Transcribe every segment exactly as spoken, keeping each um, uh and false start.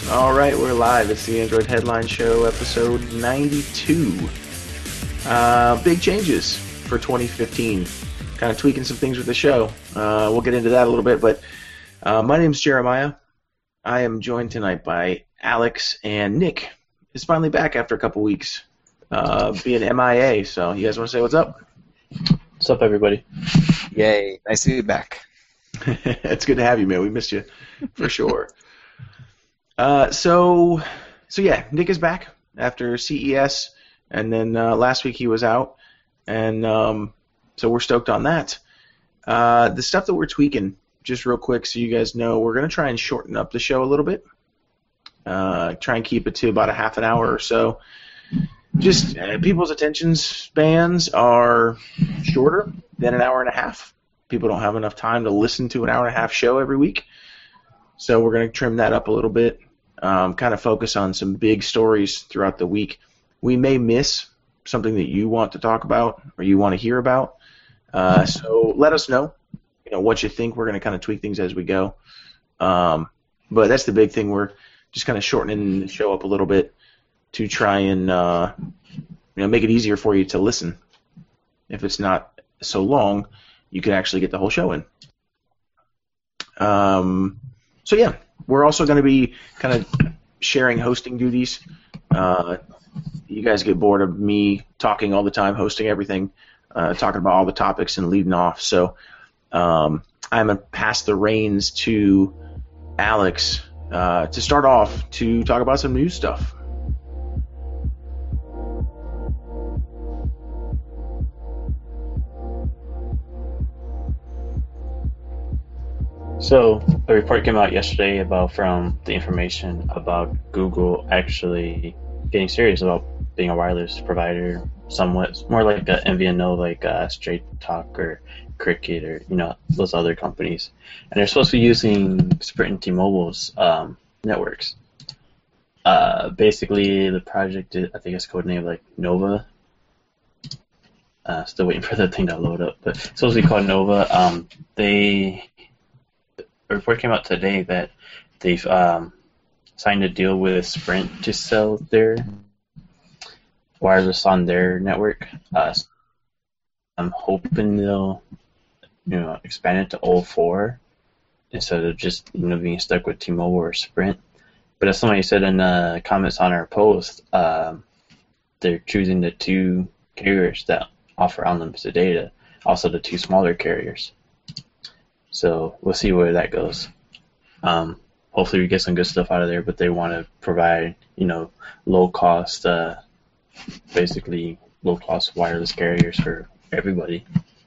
All right, we're live. It's the Android Headline Show, episode ninety-two. Uh, big changes for twenty fifteen. Kind of tweaking some things with the show. Uh, we'll get into that a little bit, but uh, my name's Jeremiah. I am joined tonight by Alex, and Nick is finally back after a couple weeks uh, being M I A. So you guys want to say what's up? What's up, everybody? Yay, nice to be back. It's good to have you, man. We missed you for sure. Uh, so, so yeah, Nick is back after C E S, and then uh, last week he was out, and um, so we're stoked on that. Uh, the stuff that we're tweaking, just real quick, so you guys know, we're gonna try and shorten up the show a little bit. Uh, try and keep it to about a half an hour or so. Just uh, people's attention spans are shorter than an hour and a half. People don't have enough time to listen to an hour and a half show every week. So we're going to trim that up a little bit, um, kind of focus on some big stories throughout the week. We may miss something that you want to talk about or you want to hear about. Uh, so let us know, you know, what you think. We're going to kind of tweak things as we go. Um, but that's the big thing. We're just kind of shortening the show up a little bit to try and uh, you know, make it easier for you to listen. If it's not so long, you can actually get the whole show in. Um, so yeah, we're also going to be kind of sharing hosting duties. Uh, you guys get bored of me talking all the time, hosting everything, uh, talking about all the topics and leading off. So um, I'm going to pass the reins to Alex uh, to start off to talk about some news stuff. So, a report came out yesterday about from the information about Google actually getting serious about being a wireless provider, somewhat more like a M V N O, like uh, Straight Talk or Cricket or you know those other companies, and they're supposed to be using Sprint and T-Mobile's um, networks. Uh, basically, the project is, I think it's codenamed like Nova. Uh, still waiting for the thing to load up, but it's supposed to be called Nova. Um, they A report came out today that they've um, signed a deal with Sprint to sell their wireless on their network. Uh, I'm hoping they'll, you know, expand it to all four instead of just you know being stuck with T-Mobile or Sprint. But as somebody said in the comments on our post, um, they're choosing the two carriers that offer unlimited data, also the two smaller carriers. So we'll see where that goes. Um, hopefully we get some good stuff out of there, but they want to provide, you know, low cost, uh, basically low cost wireless carriers for everybody.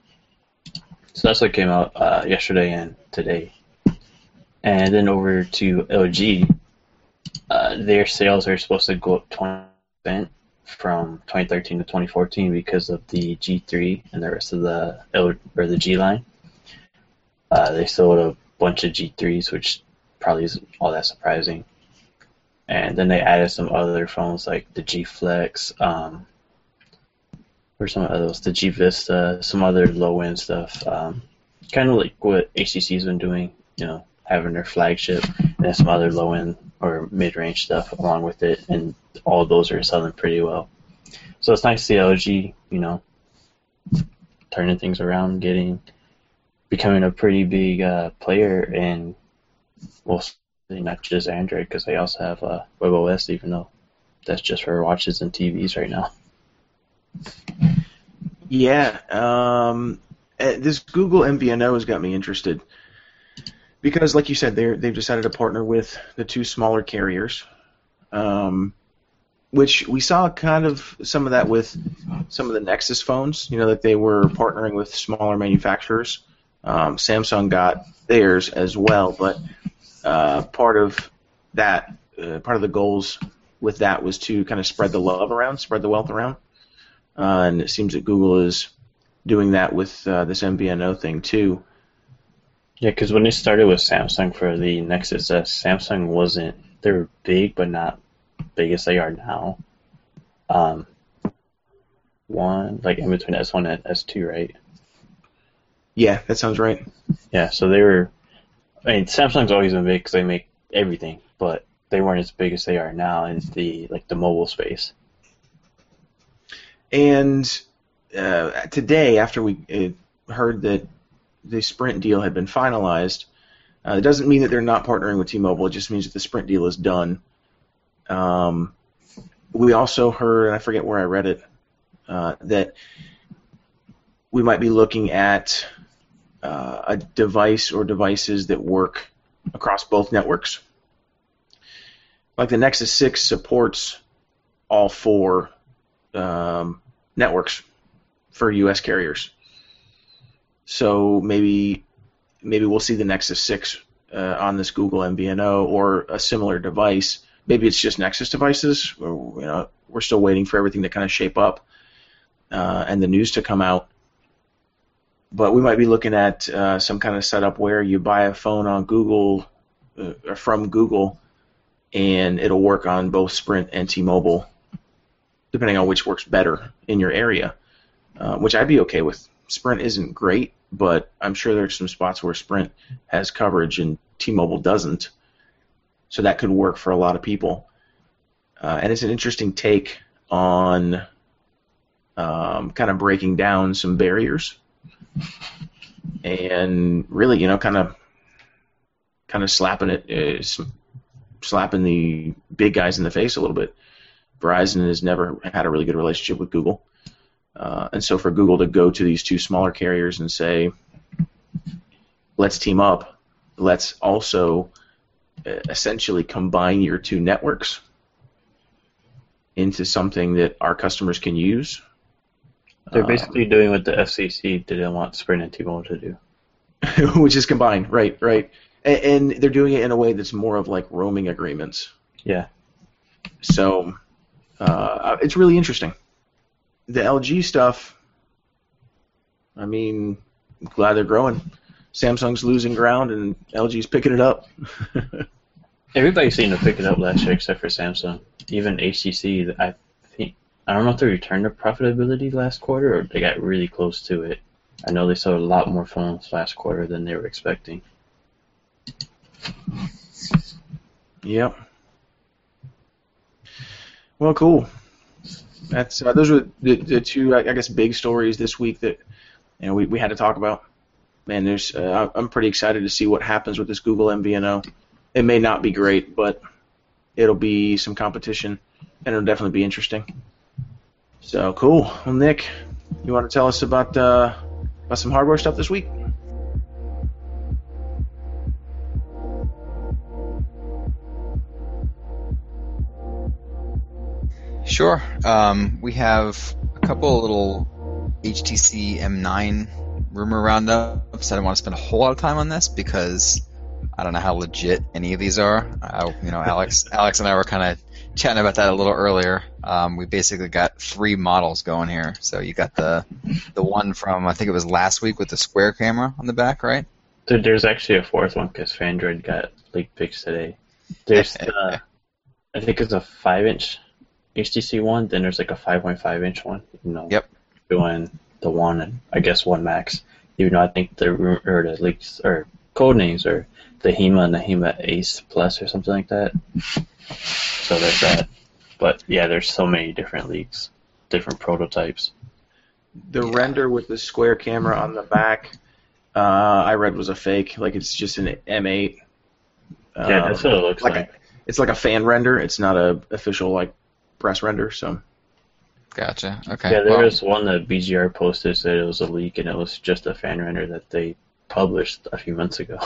So that's what came out uh, yesterday and today. And then over to L G, uh, their sales are supposed to go up twenty percent from twenty thirteen to twenty fourteen because of the G three and the rest of the L or the G line. Uh, they sold a bunch of G threes, which probably isn't all that surprising. And then they added some other phones like the G Flex, um, or some of those, the G Vista, some other low-end stuff. Um, kind of like what H T C's been doing, you know, having their flagship, and then some other low-end or mid-range stuff along with it, and all of those are selling pretty well. So it's nice to see L G, you know, turning things around, getting... becoming a pretty big uh, player in, well, not just Android, because they also have uh, WebOS, even though that's just for watches and T Vs right now. Yeah, um, this Google M V N O has got me interested because, like you said, they they've decided to partner with the two smaller carriers, um, which we saw kind of some of that with some of the Nexus phones. You know, that they were partnering with smaller manufacturers. Um, Samsung got theirs as well, but uh, part of that, uh, part of the goals with that was to kind of spread the love around, spread the wealth around, uh, and it seems that Google is doing that with uh, this M V N O thing too. Yeah, because when they started with Samsung for the Nexus S, Samsung wasn't, they were big, but not big as they are now. Um, one, like in between S one and S two, right? Yeah, that sounds right. Yeah, so they were, I mean, Samsung's always been big because they make everything, but they weren't as big as they are now in the like the mobile space. And uh, today, after we uh, heard that the Sprint deal had been finalized, uh, it doesn't mean that they're not partnering with T-Mobile. It just means that the Sprint deal is done. Um, we also heard, and I forget where I read it, uh, that we might be looking at uh, a device or devices that work across both networks. Like the Nexus six supports all four um, networks for U S carriers. So maybe maybe we'll see the Nexus six uh, on this Google M V N O or a similar device. Maybe it's just Nexus devices. Or, you know, we're still waiting for everything to kind of shape up uh, and the news to come out. But we might be looking at uh, some kind of setup where you buy a phone on Google uh, or from Google, and it'll work on both Sprint and T-Mobile, depending on which works better in your area, uh, which I'd be okay with. Sprint isn't great, but I'm sure there's some spots where Sprint has coverage and T-Mobile doesn't. So that could work for a lot of people. Uh, and it's an interesting take on um, kind of breaking down some barriers and really, you know, kind of kind of slapping it, uh, slapping the big guys in the face a little bit. Verizon has never had a really good relationship with Google. Uh, and so for Google to go to these two smaller carriers and say, let's team up, let's also essentially combine your two networks into something that our customers can use. They're basically um, doing what the F C C didn't want Sprint and T-Mobile to do. Which is combined, right, right. And, and they're doing it in a way that's more of like roaming agreements. Yeah. So uh, it's really interesting. The L G stuff, I mean, I'm glad they're growing. Samsung's losing ground and L G's picking it up. Everybody seemed to pick it up last year except for Samsung. Even H T C, I think, I don't know if they returned to profitability last quarter or they got really close to it. I know they sold a lot more phones last quarter than they were expecting. Yep. Well, cool. That's uh, those were the, the two, I guess, big stories this week that you know we, we had to talk about. Man, there's uh, I'm pretty excited to see what happens with this Google M V N O. It may not be great, but it'll be some competition, and it'll definitely be interesting. So cool. Well, Nick, you want to tell us about uh, about some hardware stuff this week? Sure. Um, we have a couple of little H T C M nine rumor roundups. I don't want to spend a whole lot of time on this because I don't know how legit any of these are. Uh, you know, Alex, Alex and I were kind of chatting about that a little earlier. Um, we basically got three models going here. So you got the the one from I think it was last week with the square camera on the back, right? There, there's actually a fourth one because Fandroid got leaked pics today. There's the, I think it's a five inch H T C one. Then there's like a five point five inch one. You know, yep. Doing the one and I guess one Max. Even though I think the or the leaks or code names are the HEMA and the HEMA Ace Plus or something like that. So there's that. But yeah, there's so many different leaks, different prototypes. The yeah. render with the square camera on the back, uh, I read was a fake. Like it's just an M eight. Yeah, that's what it looks like. like. A, it's like a fan render. It's not a official like press render. So. Gotcha. Okay. Yeah, there well, was one that B G R posted that it was a leak, and it was just a fan render that they published a few months ago.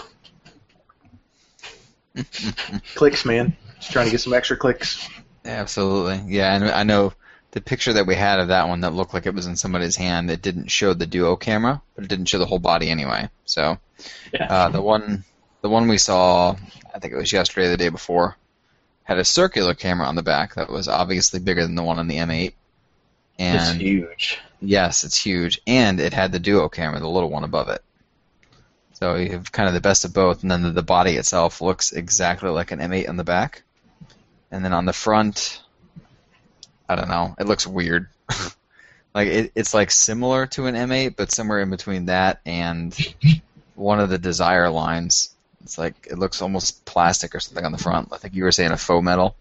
Clicks, man. Just trying to get some extra clicks. Absolutely. Yeah, and I know the picture that we had of that one that looked like it was in somebody's hand, it didn't show the duo camera, but it didn't show the whole body anyway. So yeah. uh, the one the one we saw, I think it was yesterday or the day before, had a circular camera on the back that was obviously bigger than the one on the M eight. And it's huge. Yes, it's huge. And it had the duo camera, the little one above it. So you have kind of the best of both, and then the, the body itself looks exactly like an M eight on the back. And then on the front, I don't know, it looks weird. Like it, it's like similar to an M eight, but somewhere in between that and one of the Desire lines. It's like it looks almost plastic or something on the front. I think you were saying a faux metal.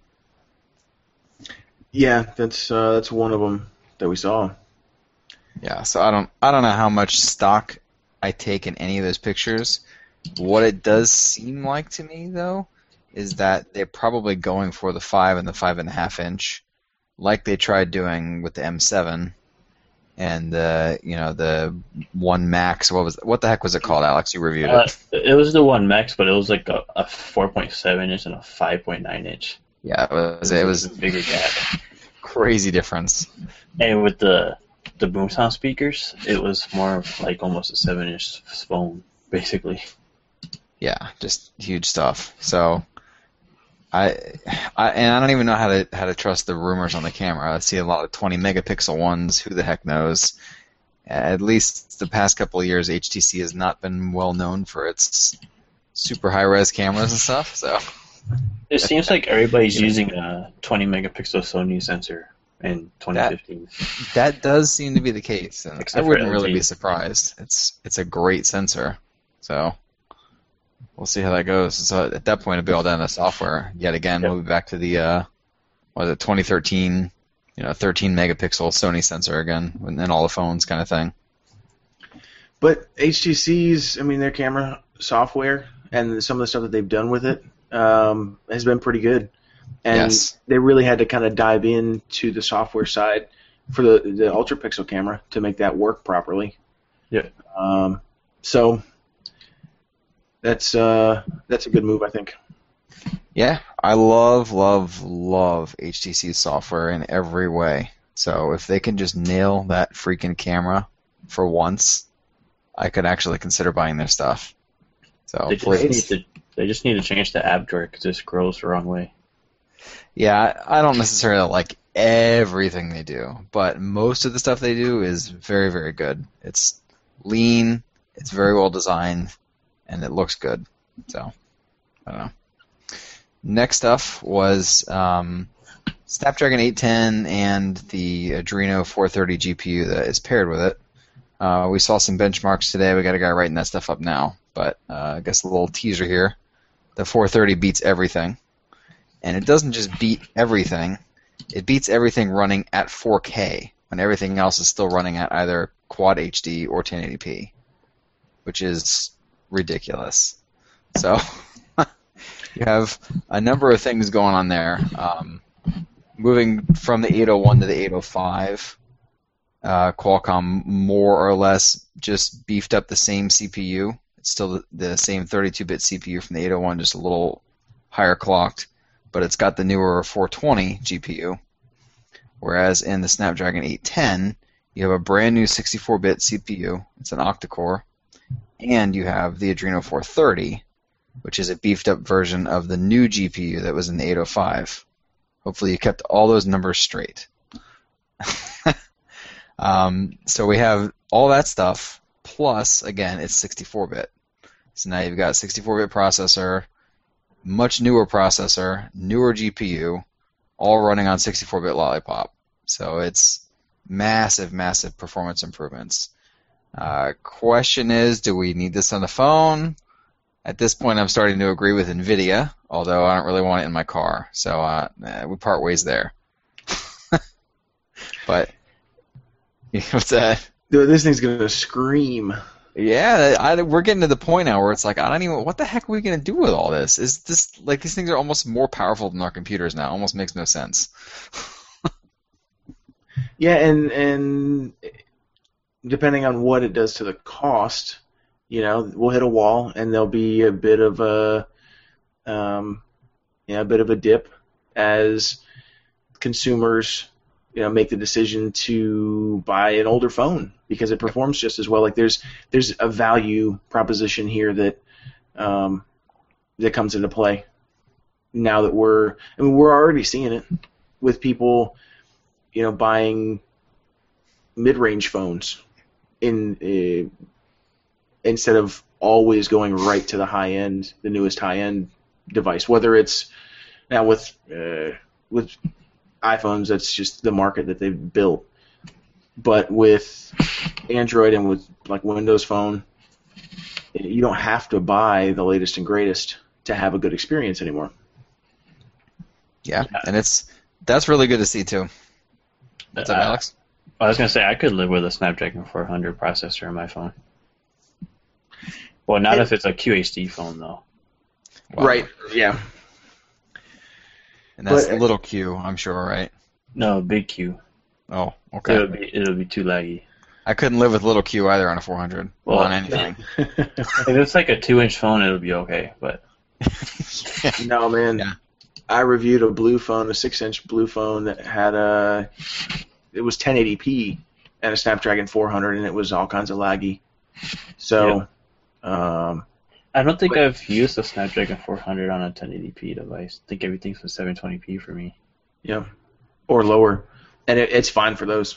Yeah, that's uh, that's one of them that we saw. Yeah, so I don't I don't know how much stock I take in any of those pictures. What it does seem like to me, though, is that they're probably going for the five and the five and a half inch, like they tried doing with the M seven and the you know the one Max. What was what the heck was it called, Alex? You reviewed Uh, it. it was the one Max, but it was like a, a four point seven inch and a five point nine inch. Yeah, it was it was a bigger gap. Crazy difference. And with the the boom sound speakers, it was more of like almost a seven inch phone, basically. Yeah, just huge stuff. So, I, I and I don't even know how to how to trust the rumors on the camera. I see a lot of twenty megapixel ones. Who the heck knows? At least the past couple of years, H T C has not been well known for its super high res cameras and stuff. So, it seems like everybody's using a twenty megapixel Sony sensor in twenty fifteen. That, that does seem to be the case, and Except I wouldn't for really L G. be surprised. It's it's a great sensor. So. We'll see how that goes. So at that point, it'll be all down to software. Yet again, Yep. we'll be back to the uh, what was it, twenty thirteen, you know, thirteen megapixel Sony sensor again, in all the phones, kind of thing. But H T C's, I mean, their camera software and some of the stuff that they've done with it um, has been pretty good. And Yes. they really had to kind of dive into the software side for the the ultra pixel camera to make that work properly. Yeah. Um, so that's uh, that's a good move, I think. Yeah, I love, love, love H T C software in every way. So if they can just nail that freaking camera for once, I could actually consider buying their stuff. So They just, please. need to, they just need to change the app drawer because it scrolls the wrong way. Yeah, I I don't necessarily like everything they do, but most of the stuff they do is very, very good. It's lean, it's very well designed, and it looks good. So, I don't know. Next stuff was um, Snapdragon eight ten and the Adreno four thirty G P U that is paired with it. Uh, we saw some benchmarks today. We got a guy writing that stuff up now, but uh, I guess a little teaser here. The four thirty beats everything. And it doesn't just beat everything, it beats everything running at four K when everything else is still running at either Quad H D or ten eighty p, which is ridiculous. So you have a number of things going on there. Um, moving from the eight oh one to the eight oh five, uh, Qualcomm more or less just beefed up the same C P U. It's still the, the same thirty-two bit C P U from the eight oh one, just a little higher clocked. But it's got the newer four twenty G P U, whereas in the Snapdragon eight ten, you have a brand new sixty-four bit C P U, it's an octa-core, and you have the Adreno four thirty, which is a beefed up version of the new G P U that was in the eight oh five. Hopefully you kept all those numbers straight. um, so we have all that stuff, plus, again, it's sixty-four bit. So now you've got a sixty-four bit processor, much newer processor, newer G P U, all running on sixty-four bit Lollipop. So it's massive, massive performance improvements. Uh, question is, do we need this on the phone? At this point, I'm starting to agree with NVIDIA, although I don't really want it in my car. So uh, eh, we part ways there. But what's that? Dude, this thing's gonna scream. Yeah, I, we're getting to the point now where it's like, I don't even, what the heck are we going to do with all this? Is this, like, these things are almost more powerful than our computers now. It almost makes no sense. Yeah, and and depending on what it does to the cost, you know, we'll hit a wall, and there'll be a bit of a, um, yeah, a bit of a dip as consumers, you know, make the decision to buy an older phone because it performs just as well. Like there's there's a value proposition here that um, that comes into play now that we're I mean we're already seeing it with people, you know, buying mid-range phones in uh, instead of always going right to the high end, the newest high end device. Whether it's now with uh, with iPhones, that's just the market that they've built. But with Android and with like Windows Phone, you don't have to buy the latest and greatest to have a good experience anymore. Yeah, and it's that's really good to see too. What's up, Uh, Alex? I was gonna say I could live with a Snapdragon four hundred processor in my phone. Well, not And- if it's a Q H D phone though. Wow. Right. Yeah. And that's But- little Q, I'm sure, right? No, big Q. Oh, It okay. would be it would be too laggy. I couldn't live with little Q either on a four hundred. Well, on anything. If it's like a two-inch phone, it'll be okay. But No, man. Yeah. I reviewed a blue phone, a six-inch blue phone that had a. It was ten eighty p and a Snapdragon four hundred, and it was all kinds of laggy. So, um, I don't think But- I've used a Snapdragon four hundred on a ten eighty p device. I think everything's for seven twenty p for me. yeah, or lower, and it, it's fine for those.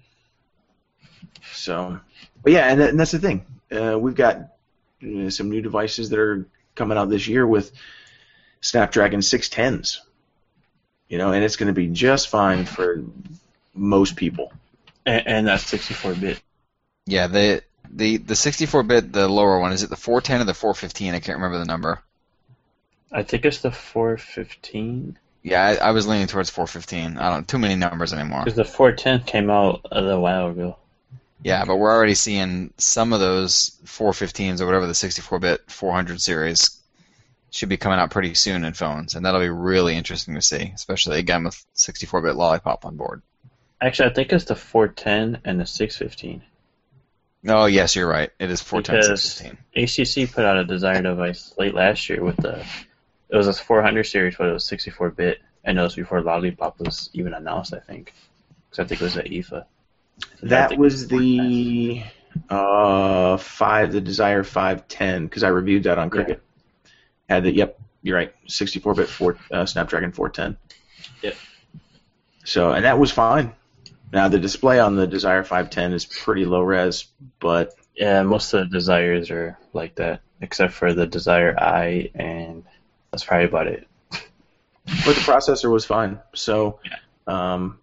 So, but yeah, and, that, and that's the thing. Uh, we've got you know, some new devices that are coming out this year with Snapdragon six tens. You know, and it's going to be just fine for most people. And, and that's sixty-four bit. Yeah, the the the sixty-four bit, the lower one, is it the four ten or the four fifteen? I can't remember the number. I think it's the four fifteen. Yeah, I, I was leaning towards four fifteen. I don't too many numbers anymore. Because the four ten came out a little while ago. Yeah, but we're already seeing some of those four fifteens or whatever the sixty-four bit four hundred series should be coming out pretty soon in phones, and that'll be really interesting to see, especially again with sixty-four bit Lollipop on board. Actually, I think it's the four ten and the six fifteen. Oh, yes, you're right. It is four ten, Because six fifteen. H T C put out a Desire device late last year with the. It was a four hundred series, but it was sixty-four bit, and it was before Lollipop was even announced, I think. Because I think it was at I F A. So I That think was it's four ten. the uh five, the Desire five ten, because I reviewed that on Cricket. Had the yep, you're right, sixty-four bit four uh, Snapdragon four ten. Yep. So and that was fine. Now the display on the Desire five ten is pretty low res, but Yeah, most of the Desires are like that, except for the Desire I, and that's probably about it. but the processor was fine. So um,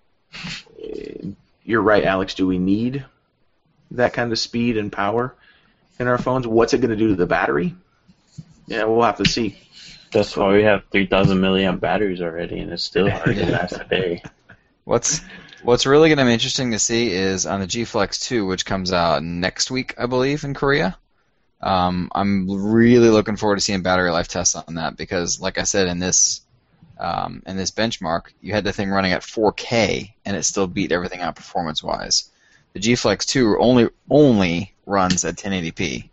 eh, you're right, Alex. Do we need that kind of speed and power in our phones? What's it going to do to the battery? Yeah, we'll have to see. That's why we have three thousand milliamp batteries already, and it's still hard to last a day. What's What's really going to be interesting to see is on the G Flex two, which comes out next week, I believe, in Korea. Um, I'm really looking forward to seeing battery life tests on that because, like I said, in this um, in this benchmark, you had the thing running at four K and it still beat everything out performance-wise. The G Flex two only only runs at ten eighty p.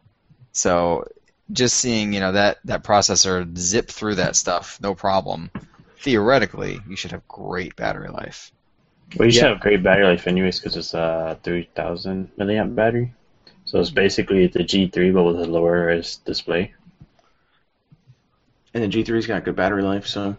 So just seeing you know that that processor zip through that stuff, no problem. Theoretically, you should have great battery life. Well, you should Yeah. have great battery life anyways, because it's a three thousand milliamp battery. So it's basically the G three, but with a lower res display. And the G three's got good battery life, so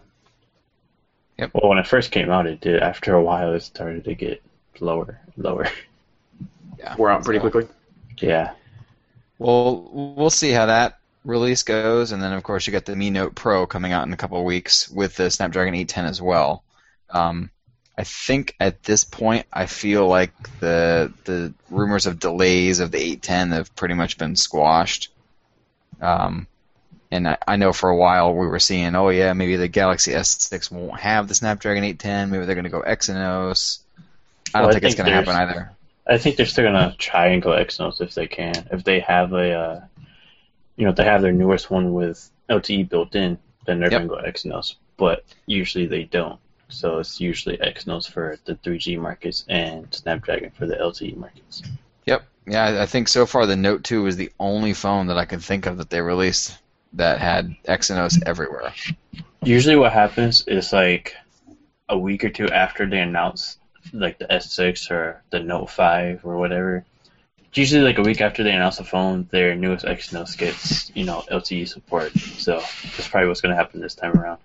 Well, when it first came out, it did. After a while, it started to get lower, lower. Yeah, we're out pretty so- quickly. Yeah. Well, we'll see how that release goes, and then of course you got the Mi Note Pro coming out in a couple of weeks with the Snapdragon eight ten as well. Um, I think at this point, I feel like the the rumors of delays of the eight ten have pretty much been squashed. Um, and I, I know for a while we were seeing, oh yeah, maybe the Galaxy S six won't have the Snapdragon eight ten. Maybe they're going to go Exynos. I don't Well, I think it's think going to happen there's- either. I think they're still gonna try and go Exynos if they can. If they have a, uh, you know, if they have their newest one with L T E built in, then they're Yep. gonna go Exynos. But usually they don't. So it's usually Exynos for the three G markets and Snapdragon for the L T E markets. Yep. Yeah, I- I think so far the Note two is the only phone that I can think of that they released that had Exynos everywhere. Usually what happens is like a week or two after they announce like the S six or the Note five or whatever. It's usually like a week after they announce the phone, their newest Exynos gets, you know, L T E support. So that's probably what's going to happen this time around.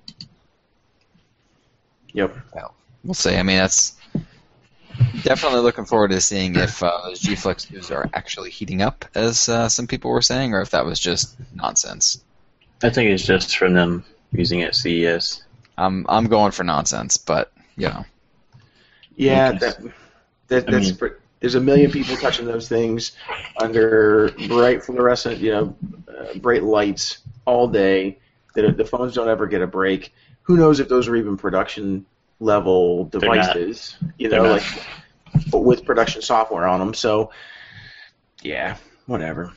Yep. We'll see. I mean, that's definitely looking forward to seeing if uh, those G Flex twos are actually heating up, as uh, some people were saying, or if that was just nonsense. I think it's just from them using it at C E S. I'm I'm going for nonsense, but you know, Yeah, Because- that, that I that's mean- pre- There's a million people touching those things under bright fluorescent, you know, uh, bright lights all day. The, the phones don't ever get a break. Who knows if those are even production level devices? You know, like but with production software on them. So, yeah, whatever.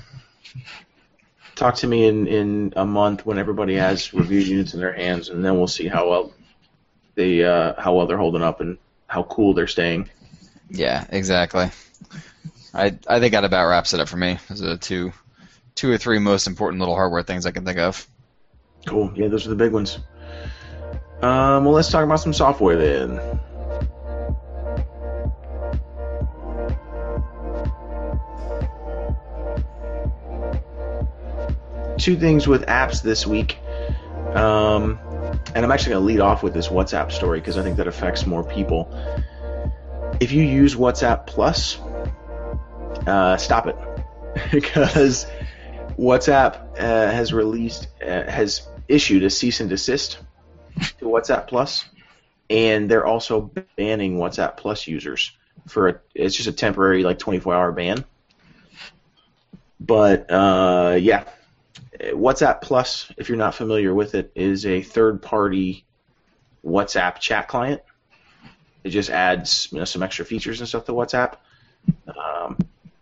Talk to me in, in a month when everybody has review units in their hands, and then we'll see how well they uh, how well they're holding up and how cool they're staying. Yeah, exactly. I I think that about wraps it up for me. Those are the two two or three most important little hardware things I can think of. Cool. Yeah, those are the big ones. Um, well, let's talk about some software then. Two things with apps this week. Um, and I'm actually going to lead off with this WhatsApp story because I think that affects more people. If you use WhatsApp Plus, uh, stop it. Because WhatsApp uh, has released, uh, has issued a cease and desist to WhatsApp Plus, and they're also banning WhatsApp Plus users for a, it's just a temporary, like twenty-four hour ban. But uh, yeah, WhatsApp Plus, if you're not familiar with it, is a third-party WhatsApp chat client. It just adds, you know, some extra features and stuff to WhatsApp, um,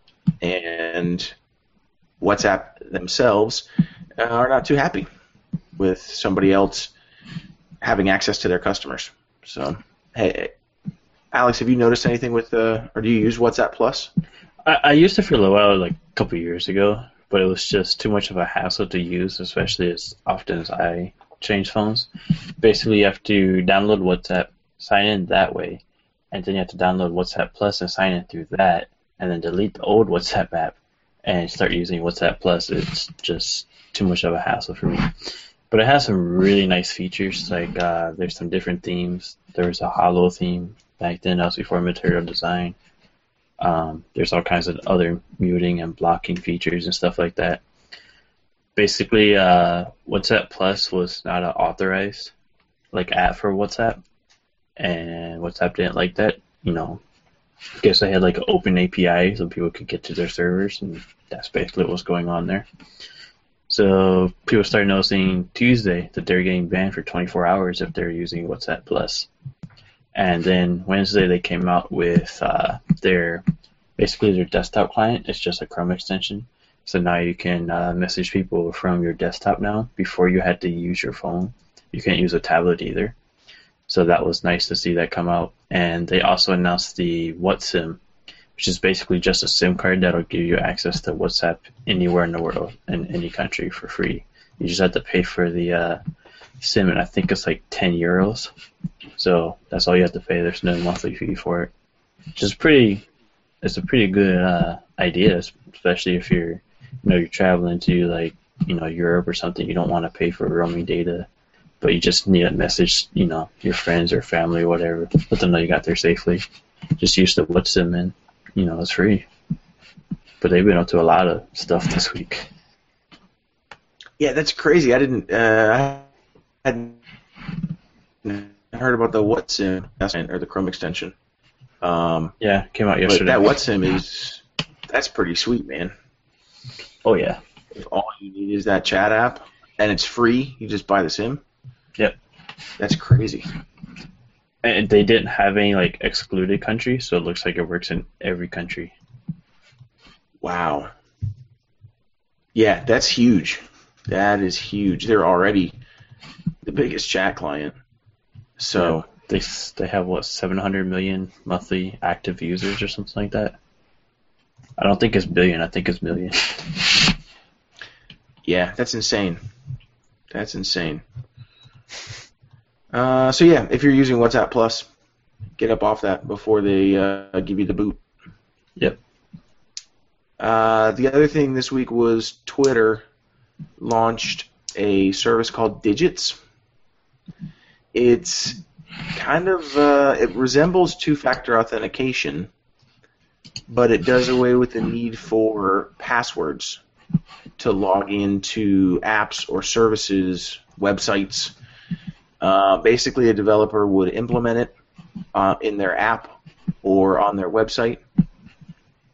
and WhatsApp themselves uh, are not too happy with somebody else having access to their customers. So, hey, Alex, have you noticed anything with, uh, or do you use WhatsApp Plus? I, I used it for a little while, like a couple of years ago, but it was just too much of a hassle to use, especially as often as I change phones. Basically, you have to download WhatsApp, sign in that way, and then you have to download WhatsApp Plus and sign in through that, and then delete the old WhatsApp app and start using WhatsApp Plus. It's just too much of a hassle for me. But it has some really nice features, like uh, there's some different themes. There was a Holo theme back then, that was before Material Design. Um, there's all kinds of other muting and blocking features and stuff like that. Basically, uh, WhatsApp Plus was not an authorized like app for WhatsApp, and WhatsApp didn't like that. You know, I guess they had like an open A P I so people could get to their servers, and that's basically what was going on there. So people started noticing Tuesday that they're getting banned for twenty-four hours if they're using WhatsApp Plus. And then Wednesday they came out with uh, their, basically their desktop client. It's just a Chrome extension. So now you can uh, message people from your desktop now. Before you had to use your phone. You can't use a tablet either. So that was nice to see that come out. And they also announced the WhatSim, which is basically just a SIM card that'll give you access to WhatsApp anywhere in the world, in any country, for free. You just have to pay for the uh, SIM, and I think it's like ten euros. So that's all you have to pay. There's no monthly fee for it. Which is pretty, it's a pretty good uh, idea, especially if you're, you know, you're traveling to like, you know, Europe or something. You don't want to pay for roaming data, but you just need a message, you know, your friends or family or whatever, let them know you got there safely. Just use the WhatSim and, you know, it's free. But they've been up to a lot of stuff this week. Yeah, that's crazy. I didn't, uh, I hadn't heard about the WhatSim or the Chrome extension. Um, yeah, came out yesterday. But that WhatSim is, that's pretty sweet, man. Oh, yeah. If all you need is that chat app, and it's free, you just buy the SIM. Yep. That's crazy. And they didn't have any like excluded countries, so it looks like it works in every country. Wow. Yeah, that's huge. That is huge. They're already the biggest chat client. So yeah, they they have what seven hundred million monthly active users or something like that. I don't think it's billion. I think it's million. Yeah, that's insane. That's insane. Uh, so yeah, if you're using WhatsApp Plus, get up off that before they uh, give you the boot. Yep. Uh, the other thing this week was Twitter launched a service called Digits. It's kind of uh, it resembles two-factor authentication, but it does away with the need for passwords to log into apps or services, websites. Uh, basically, a developer would implement it uh, in their app or on their website,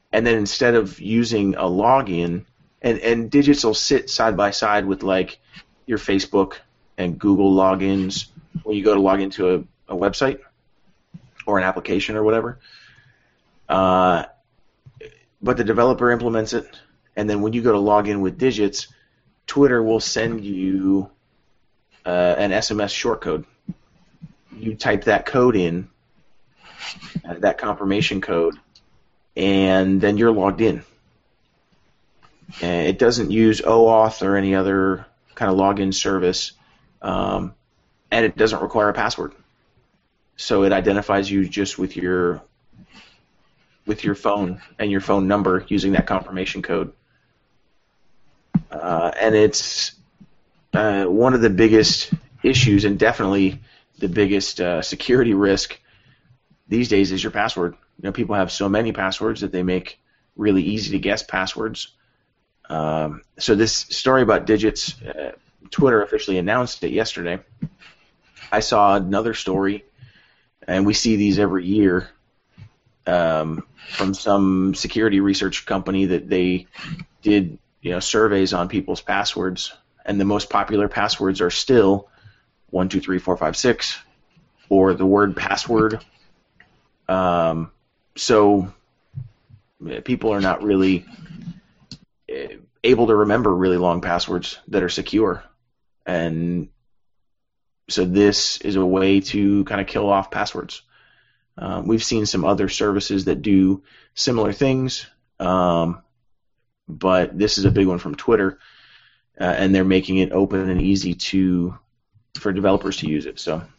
and then instead of using a login, and, and digits will sit side by side with like your Facebook and Google logins when you go to log into a, a website or an application or whatever. Uh, but the developer implements it, and then when you go to log in with digits, Twitter will send you uh, an S M S shortcode. You type that code in, uh, that confirmation code, and then you're logged in. And it doesn't use OAuth or any other kind of login service, um, and it doesn't require a password. So it identifies you just with your with your phone and your phone number using that confirmation code. Uh, and it's uh, one of the biggest issues, and definitely the biggest uh, security risk these days is your password. You know, people have so many passwords that they make really easy to guess passwords. Um, so this story about digits, uh, Twitter officially announced it yesterday. I saw another story, and we see these every year, um, from some security research company that they did, you know, surveys on people's passwords, and the most popular passwords are still one two three four five six or the word password. Um, so people are not really able to remember really long passwords that are secure, and so this is a way to kind of kill off passwords. Um, we've seen some other services that do similar things, um, but this is a big one from Twitter, uh, and they're making it open and easy to for developers to use it. So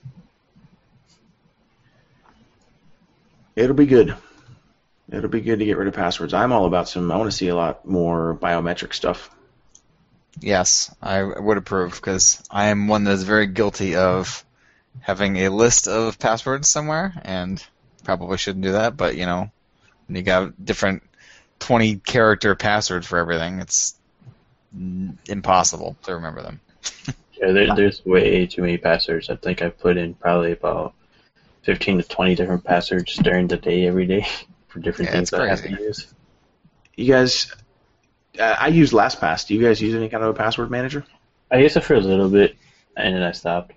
it'll be good. It'll be good to get rid of passwords. I'm all about some. I want to see a lot more biometric stuff. Yes, I would approve, because I am one that is very guilty of having a list of passwords somewhere, and probably shouldn't do that, but, you know, when you got different twenty-character passwords for everything, it's impossible to remember them. Yeah, there, there's way too many passwords. I think I put in probably about fifteen to twenty different passwords during the day, every day, for different Yeah, things that I have crazy. to use. You guys, uh, I use LastPass. Do you guys use any kind of a password manager? I used it for a little bit, and then I stopped.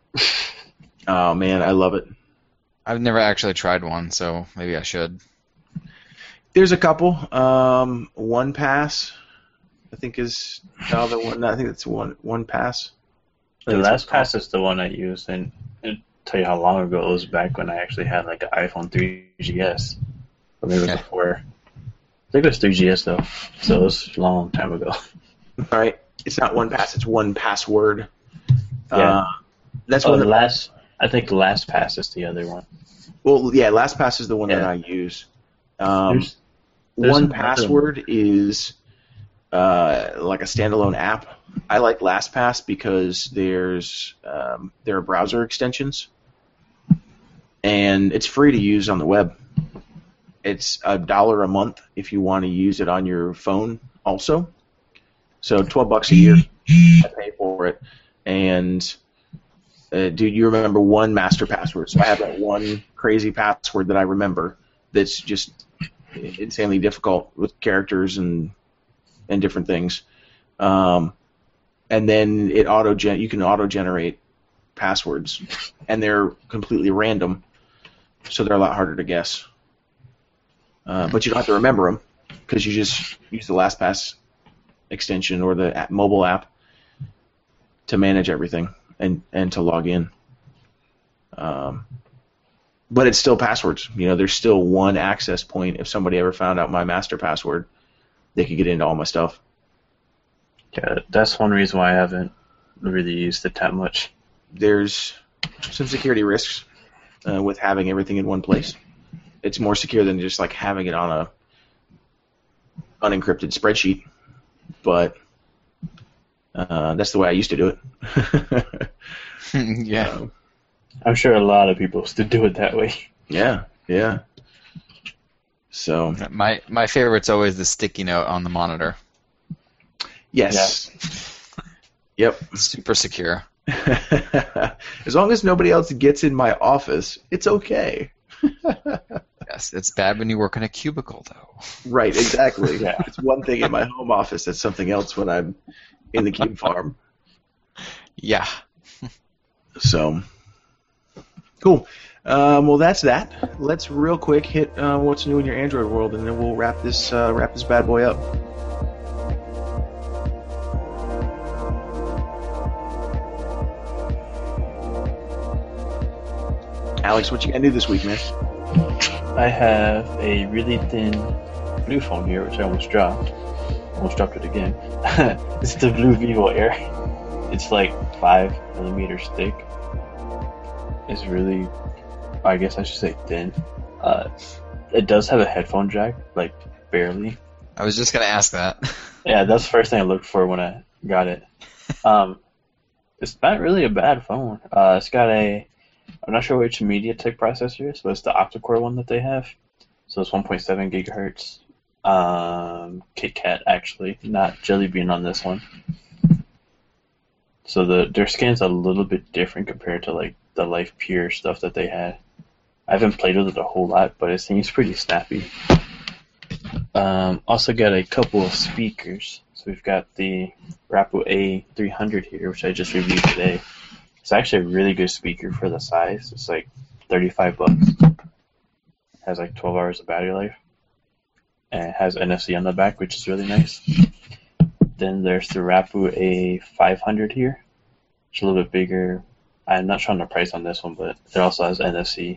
Oh man, I love it. I've never actually tried one, so maybe I should. There's a couple. Um, OnePass, I think is the other one. I think it's one OnePass. I The think it's LastPass is the one I used, and I'll tell you how long ago it was. Back when I actually had like an iPhone three G S, or maybe Okay. before. I think it was three G S though, so it was a long time ago. All right, it's not OnePass. It's One Password. Yeah. Uh, that's Oh, one. the That, last. I think LastPass is the other one. well, yeah, LastPass is the one that Yeah. I use. Um, There's- there's One another Password is uh, like a standalone app. I like LastPass because there's um, there are browser extensions, and it's free to use on the web. It's a dollar a month if you want to use it on your phone also. So twelve bucks a year, I pay for it. And uh, dude, you remember one master password. So I have that one crazy password that I remember that's just insanely difficult with characters and and different things. Um, and then it auto gen you can auto generate passwords, and they're completely random, so they're a lot harder to guess. Uh, but you don't have to remember them because you just use the LastPass extension or the app, mobile app to manage everything and, and to log in. Um, but it's still passwords. You know, there's still one access point. If somebody ever found out my master password, they could get into all my stuff. Yeah, that's one reason why I haven't really used it that much. There's some security risks uh, with having everything in one place. It's more secure than just like having it on a unencrypted spreadsheet, but uh, that's the way I used to do it. Yeah. Um, I'm sure a lot of people still do it that way. yeah, yeah. So My my favorite's always the sticky note on the monitor. yes, yep. Super secure. As long as nobody else gets in my office, it's okay. Yes, it's bad when you work in a cubicle, though. Right, exactly. Yeah. It's one thing in my home office. It's something else when I'm in the cube farm. Yeah. So, cool. Um, well, that's that. Let's real quick hit uh, what's new in your Android world, and then we'll wrap this uh, wrap this bad boy up. Alex, what you got new this week, man? I have a really thin blue phone here, which I almost dropped. Almost dropped it again. It's the Blue Vivo Air. It's like five millimeters thick. It's really, I guess I should say thin. Uh, it does have a headphone jack, like barely. I was just gonna ask that. Yeah, that's the first thing I looked for when I got it. Um, it's not really a bad phone. Uh, it's got a, I'm not sure which MediaTek processor it is, but it's the octa-core one that they have. So it's one point seven gigahertz. Um, KitKat actually, not Jelly Bean on this one. So the their scan's a little bit different compared to like the Life Pure stuff that they had. I haven't played with it a whole lot, but it seems pretty snappy. Um, also got a couple of speakers. So we've got the Rapo A three hundred here, which I just reviewed today. It's actually a really good speaker for the size. It's like thirty-five bucks. Has like twelve hours of battery life. And it has N F C on the back, which is really nice. Then there's the Rapo A five hundred here. It's a little bit bigger. I'm not sure on the price on this one, but it also has N F C.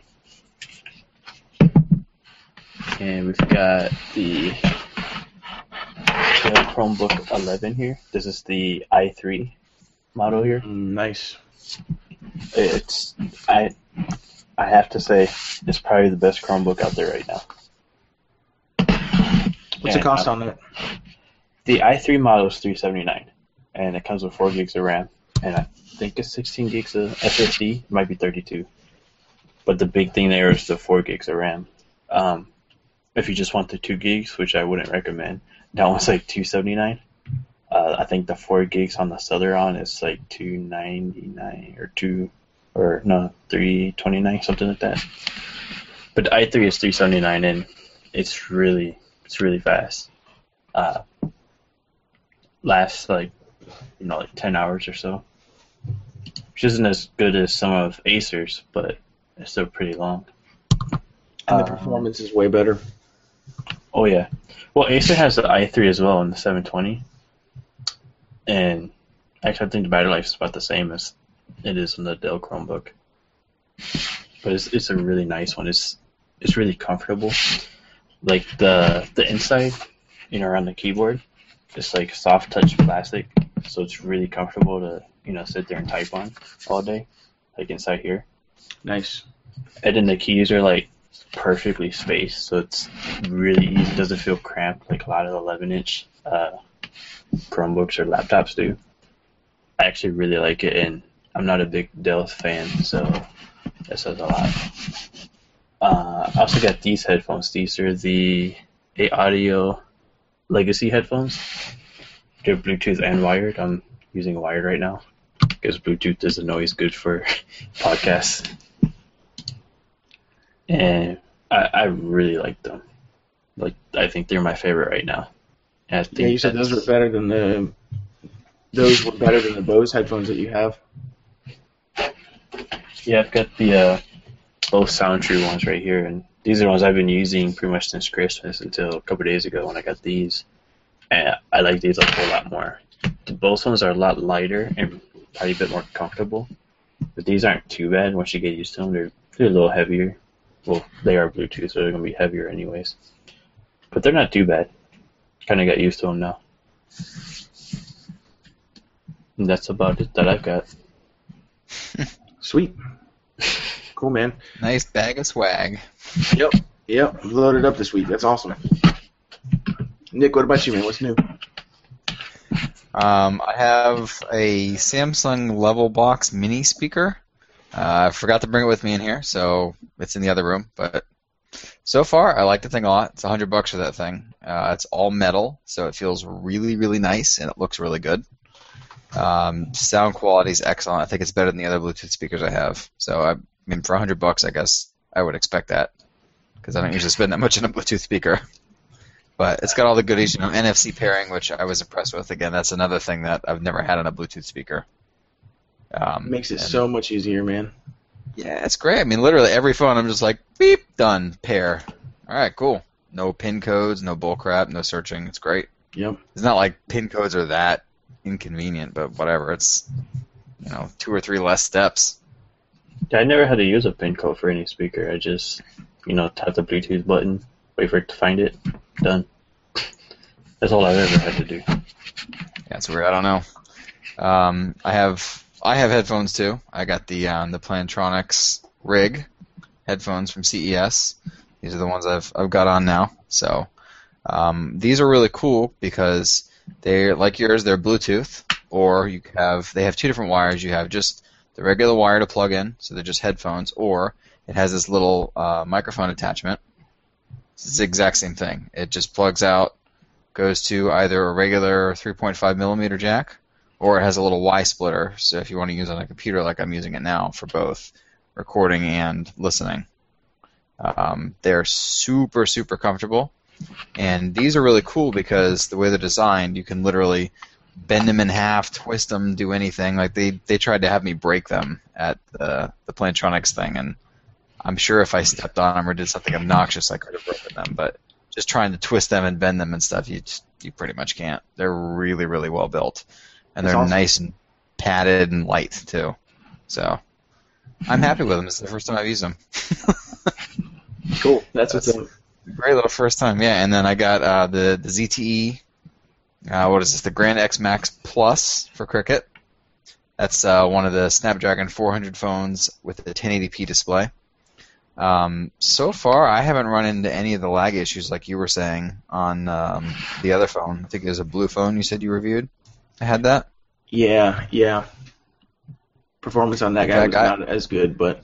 And we've got the Dell Chromebook eleven here. This is the i three model here. Mm, nice. It's I I have to say it's probably the best Chromebook out there right now. What's And, the cost uh, on that? The i three model is three seventy-nine, and it comes with four gigs of RAM, and I think it's sixteen gigs of S S D. It might be thirty-two, but the big thing there is the four gigs of RAM. Um, if you just want the two gigs, which I wouldn't recommend, that one's like two seventy-nine. Uh, I think the four gigs on the Celeron is like two ninety-nine or two or no three twenty-nine, something like that. But the i three is three seventy-nine, and it's really it's really fast. Uh, lasts like you know like ten hours or so, which isn't as good as some of Acer's, but it's still pretty long. And the Um, performance is way better. Oh yeah, well Acer has the i three as well in the seven twenty, and actually I think the battery life is about the same as it is in the Dell Chromebook. But it's it's a really nice one. It's it's really comfortable. Like the the inside, you know, around the keyboard, it's like soft touch plastic, so it's really comfortable to you know sit there and type on all day, like inside here. Nice. And then the keys are like perfectly spaced, so it's really easy. It doesn't feel cramped like a lot of eleven inch uh, Chromebooks or laptops do. I actually really like it, and I'm not a big Dell fan, so that says a lot. Uh, I also got these headphones. These are the A Audio Legacy headphones. They're Bluetooth and wired. I'm using wired right now because Bluetooth isn't always good for podcasts. And I, I really like them. Like I think they're my favorite right now. And I think Yeah, you said that's- those were better than the those were better than the Bose headphones that you have. Yeah, I've got the uh, both Soundtrue ones right here, and these are the ones I've been using pretty much since Christmas until a couple days ago when I got these. And I like these a whole lot more. The Bose ones are a lot lighter and probably a bit more comfortable, but these aren't too bad once you get used to them. They're, they're a little heavier. Well, they are Bluetooth, so they're going to be heavier anyways. But they're not too bad. Kind of got used to them now. And that's about it that I've got. Sweet. Cool, man. Nice bag of swag. Yep. Yep. Loaded up this week. That's awesome. Nick, what about you, man? What's new? Um, I have a Samsung Level Box mini speaker. Uh, I forgot to bring it with me in here, so it's in the other room. But so far, I like the thing a lot. It's a hundred bucks for that thing. Uh, it's all metal, so it feels really, really nice, and it looks really good. Um, sound quality is excellent. I think it's better than the other Bluetooth speakers I have. So I mean, for a hundred bucks, I guess I would expect that because I don't usually spend that much on a Bluetooth speaker. But it's got all the goodies, you know, N F C pairing, which I was impressed with. Again, that's another thing that I've never had on a Bluetooth speaker. Um, Makes it and- so much easier, man. Yeah, it's great. I mean, literally every phone, I'm just like, beep, done, pair. All right, cool. No pin codes, no bullcrap, no searching. It's great. Yep. It's not like pin codes are that inconvenient, but whatever. It's, you know, two or three less steps. Yeah, I never had to use a pin code for any speaker. I just, you know, tap the Bluetooth button, wait for it to find it, done. That's all I've ever had to do. Yeah, it's weird. I don't know. Um, I have I have headphones too. I got the um, the Plantronics Rig headphones from C E S. These are the ones I've I've got on now. So um, these are really cool because they're like yours. They're Bluetooth, or you have they have two different wires. You have just the regular wire to plug in, so they're just headphones, or it has this little uh, microphone attachment. It's the exact same thing. It just plugs out, goes to either a regular three point five millimeter jack, or it has a little Y splitter, so if you want to use it on a computer like I'm using it now for both recording and listening. Um, they're super, super comfortable, and these are really cool because the way they're designed, you can literally bend them in half, twist them, do anything. Like they, they tried to have me break them at the, the Plantronics thing, and I'm sure if I stepped on them or did something obnoxious, I could have broken them, but just trying to twist them and bend them and stuff, you just, you pretty much can't. They're really, really well built. And That's they're awesome. nice and padded and light, too. So, I'm happy with them. It's the first time I've used them. Cool. That's what's That's- up. Great little first time, yeah. And then I got uh, the, the Z T E, uh, what is this, the Grand X Max Plus for Cricket. That's uh, one of the Snapdragon four hundred phones with a ten eighty p display. Um, so far, I haven't run into any of the lag issues like you were saying on um, the other phone. I think it was a blue phone you said you reviewed. I had that. Yeah, yeah. Performance on that guy That was guy- not as good, but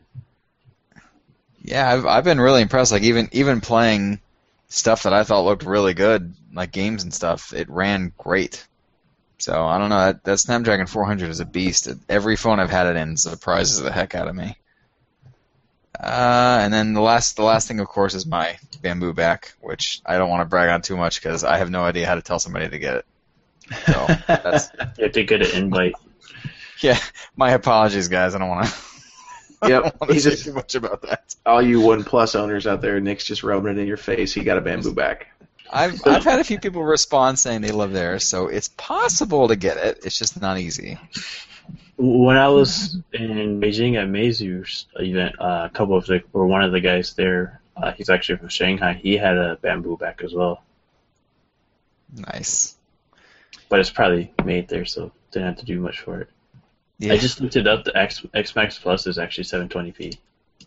Yeah, I've I've been really impressed. Like even even playing stuff that I thought looked really good, like games and stuff, it ran great. So I don't know. That, that Snapdragon four hundred is a beast. Every phone I've had it in surprises the heck out of me. Uh, and then the last the last thing, of course, is my Bamboo back, which I don't want to brag on too much because I have no idea how to tell somebody to get it. So that's You have to get an invite. yeah. My apologies, guys. I don't want to. I Yep, don't want to he's say just- too much about that. all you OnePlus owners out there, Nick's just rubbing it in your face. He got a Bamboo back. I've I've had a few people respond saying they love theirs, so it's possible to get it. It's just not easy. When I was in Beijing at Meizu's event, uh, a couple of the, or one of the guys there, uh, he's actually from Shanghai. He had a Bamboo back as well, Nice. but it's probably made there, so didn't have to do much for it. Yeah. I just looked it up. The X X Max Plus is actually seven twenty p.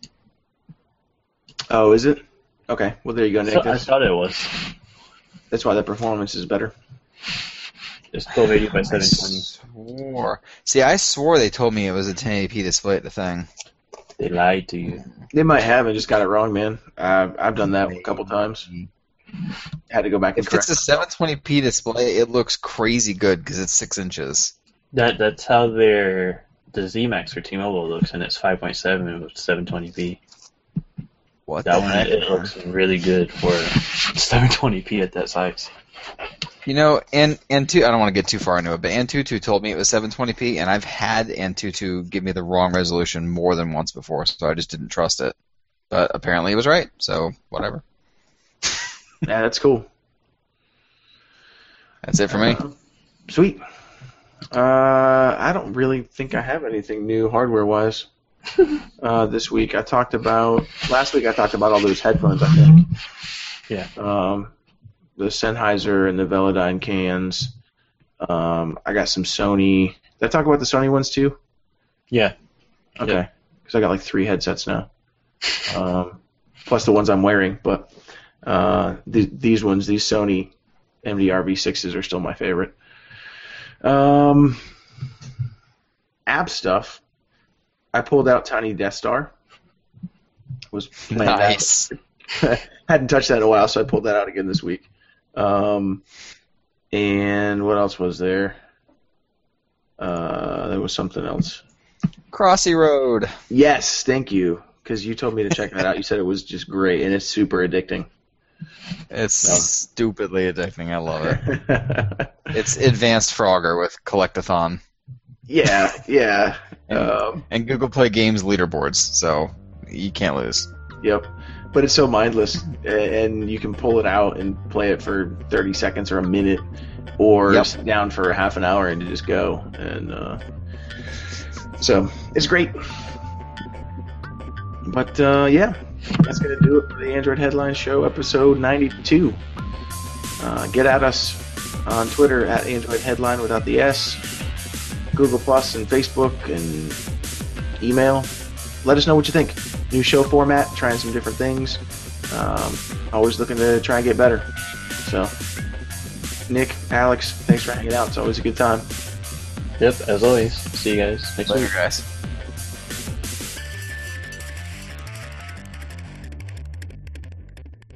Oh, is it? Okay. Well, there you go, Nick. So I That's, thought it was. that's why the performance is better. It's twelve eighty by I seven twenty. swore. See, I swore they told me it was a ten eighty p display at the thing. They lied to you. They might have and just got it wrong, man. Uh, I've done that a couple times. Had to go back and If correct. it's a seven twenty p display, it looks crazy good because it's six inches. That that's how their the Z Max for T-Mobile looks, and it's five point seven with seven twenty p. What That the one heck? it looks really good for seven twenty p at that size. You know, and Antutu, I don't want to get too far into it, but Antutu told me it was seven twenty p, and I've had Antutu give me the wrong resolution more than once before, so I just didn't trust it. But apparently it was right, so whatever. Yeah, that's cool. That's it for me. Uh, sweet. Uh, I don't really think I have anything new hardware-wise uh, this week. I talked about last week. I talked about all those headphones. I think. Yeah. Um, the Sennheiser and the Velodyne cans. Um, I got some Sony. Did I talk about the Sony ones too? Yeah. Okay. Because I got like three headsets now, um, plus the ones I'm wearing. But uh, th- these ones, these Sony M D R V sixes are still my favorite. Um, app stuff. I pulled out Tiny Death Star. Was playing that. Nice. Hadn't touched that in a while, so I pulled that out again this week. Um, and what else was there? Uh, there was something else. Crossy Road. Yes, thank you. because you told me to check that out. You said it was just great, and it's super addicting. It's No. stupidly addicting. I love it. It's advanced Frogger with Collectathon yeah, yeah. and, Um, and Google Play Games leaderboards, so you can't lose. Yep. But it's so mindless, a- and you can pull it out and play it for thirty seconds or a minute, or Yep. sit down for half an hour and just go. And uh, so it's great. But uh, yeah, that's going to do it for the Android Headline Show, episode ninety-two. Uh, get at us on Twitter at Android Headline without the S, Google Plus and Facebook, and email. Let us know what you think. New show format, trying some different things. Um, always looking to try and get better. So, Nick, Alex, thanks for hanging out. It's always a good time. Yep, as always. See you guys next Later, week. guys.